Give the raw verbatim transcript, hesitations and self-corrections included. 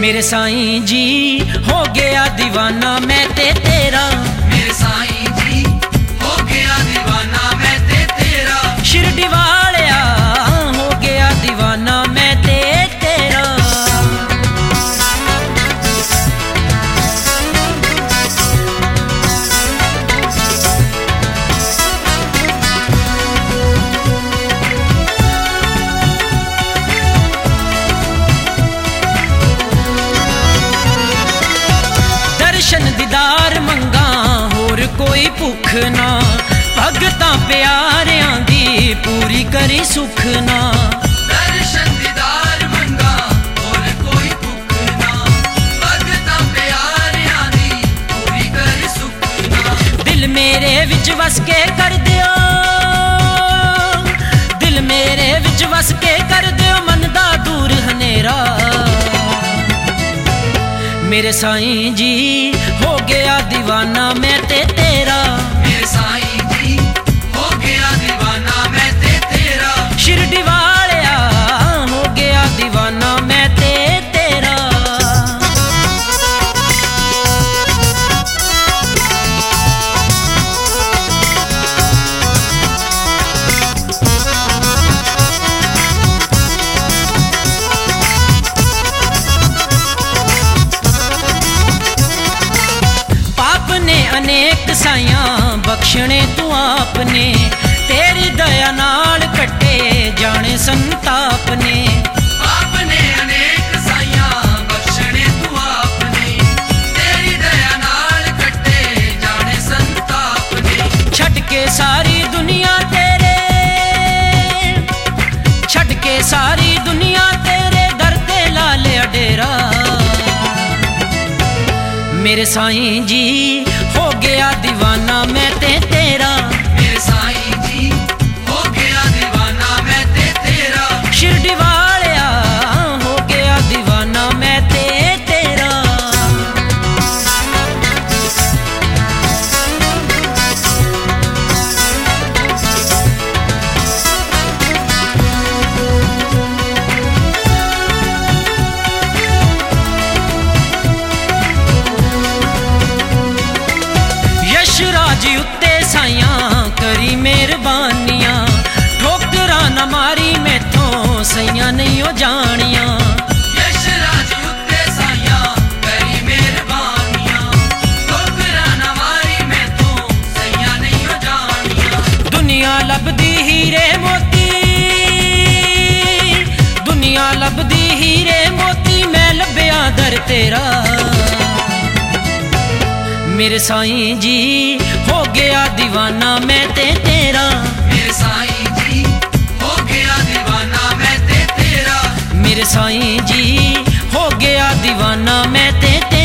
मेरे साईं जी हो गया दीवाना मैं ते तेरा। मेरे साईं जी हो गया दीवाना मैं ते तेरा। शिरडी वालिया हो गया दीवाना मैं ते तेरा। दर्शन दीदार मंगा होर कोई भुख ना, भगतां प्यारियां दी पूरी करी सुख ना। दर्शन दीदार मंगा होर कोई भुख ना, भगतां प्यारियां दी पूरी करी सुख ना। दिल मेरे विच वस के कर दियो, दिल मेरे विच वस के कर दियो मन दा दूर हनेरा। मेरे साईं जी हो गया दीवाना मैं ते तेरा। मेरे साईं जी हो गया दीवाना मैं ते तेरा। शिरडी वालिया हो गया दीवाना मैं ते तेरा। अनेक साइयां बख्शने तू आपने, तेरी दया नाल कटे जाने संताप ने। आपने अनेक साइयां बख्शने तू आपने, तेरी दया नाल कटे जाने संताप ने। छट के सारी दुनिया तेरे, छट के सारी दुनिया तेरे दर ते ला लिया डेरा। मेरे साईं जी हो गया दीवाना मैं ते तेरा। मेरे साईं जी हो गया दीवाना मैं ते तेरा। शिरडी वालिया हो गया दीवाना मैं ते तेरा। यशराज उत्ते साइयां करी मेहरबानियां, ठोकरा न मारी मैथों सैयां नहीं हो जानियां। यशराज उत्ते साइयां करी मेहरबानियां, ठोकरा न मारी मैथों सैयां नहीं हो जानियां। दुनिया लभदी हीरे मोती, दुनिया लभदी हीरे मोती मैं लभया दर तेरा। मेरे साईं जी हो गया दीवाना मैं ते तेरा। मेरे साईं जी हो गया दीवाना मैं ते तेरा। मेरे साईं जी हो गया दीवाना मैं ते तेरा।